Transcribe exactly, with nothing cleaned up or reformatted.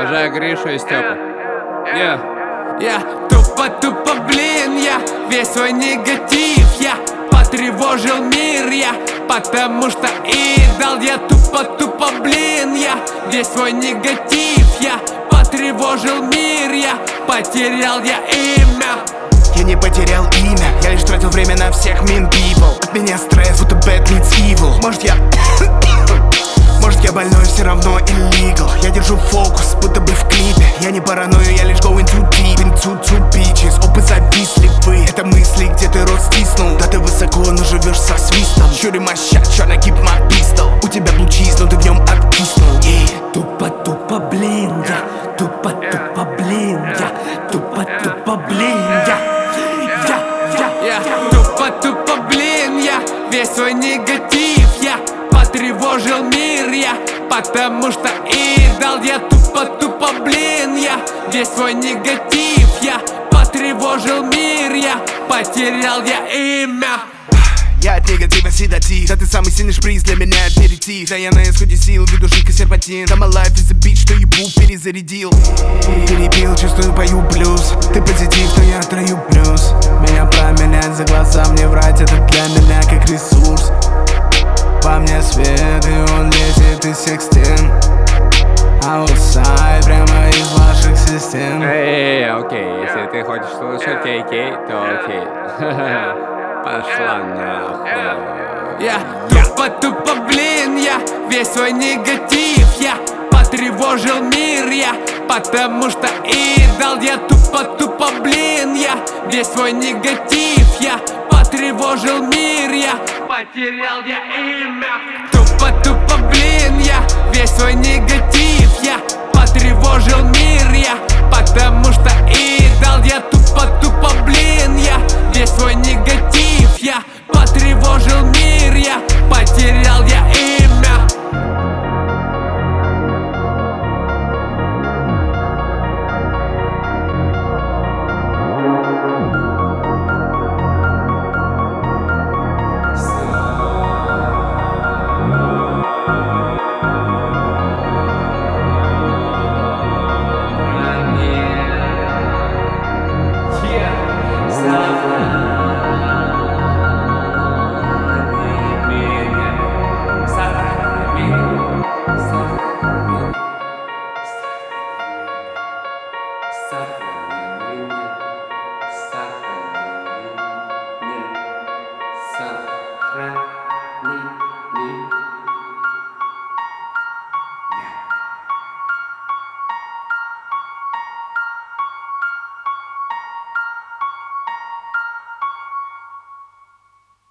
Уважаю Гришу и Степу. Я, я тупо-тупо, блин, я весь свой негатив я потревожил мир я, потому что идол. Я тупо-тупо, блин, я весь свой негатив я потревожил мир я, потерял я имя. Я не потерял имя, я лишь тратил время на всех mean people. От меня стресс, будто bad meets evil. Может я... Может я больной, все равно illegal. Я держу фокус, будто бы в клипе. Я не параною, я лишь going too deep. Into two bitches, оба зависли вы. Это мысли, где ты рот стиснул. Да ты высоко, но живешь со свистом. Shooting my shot, tryna keep my pistol. У тебя blue cheese, но ты в нем откиснул. yeah. Тупо-тупо, блин, я тупо-тупо, блин, я тупо-тупо, блин, я Я, я, я тупо-тупо, блин, я весь свой негатив я потревожил мир я, потому что идол. Я тупо-тупо, блин, я весь свой негатив я потревожил мир я, потерял я имя. Я от негатива седатив. Да ты самый сильный шприц для меня аперитив. Да я на исходе сил, веду жидко серпантин. Да my life is a bitch, что ебу перезарядил. Перепил, чувствую, пою блюз. Ты позитив, но я трою плюс. Меня променять за глаза, мне врать, это для меня как ресурс. По мне свет, и он лезет из всех стен. Outside, прямо из ваших систем. Эй, окей, если ты хочешь слушать кей кей, то окей. Пошла нахуй. Я тупо-тупо, блин, я весь свой негатив я потревожил мир я, потому что идол. Я тупо-тупо, блин, я весь свой негатив я потревожил мир я, потерял я имя. Тупо-тупо, блин, я весь свой негатив я потревожил мир я, потому что идол. Я тупо-тупо, блин, я весь свой негатив